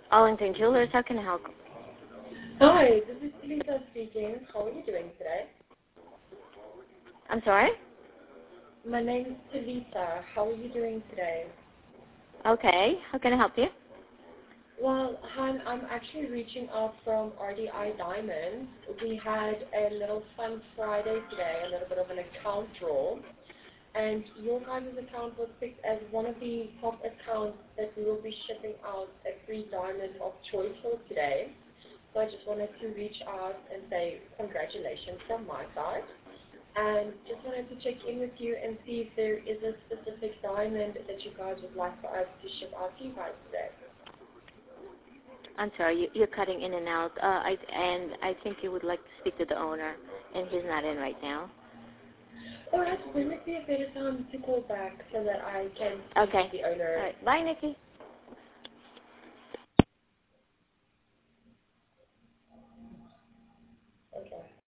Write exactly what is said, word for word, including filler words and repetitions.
Arlington Jewelers, how can I help? Hi, this is Lisa speaking. How are you doing today? I'm sorry? My name is Talisa. How are you doing today? Okay, how can I help you? Well, hon, I'm actually reaching out from R D I Diamonds. We had a little fun Friday today, a little bit of an account draw, and your guys' account was picked as one of the top accounts that we will be shipping out a free diamond of choice for today. So I just wanted to reach out and say congratulations from my side. And just wanted to check in with you and see if there is a specific diamond that you guys would like for us to ship out to you guys today. I'm sorry, you, you're cutting in and out, uh, I, and I think you would like to speak to the owner, and he's not in right now. All right, when would be a better time to call back so that I can speak Okay. to the owner? All right. Bye, Nikki. Okay.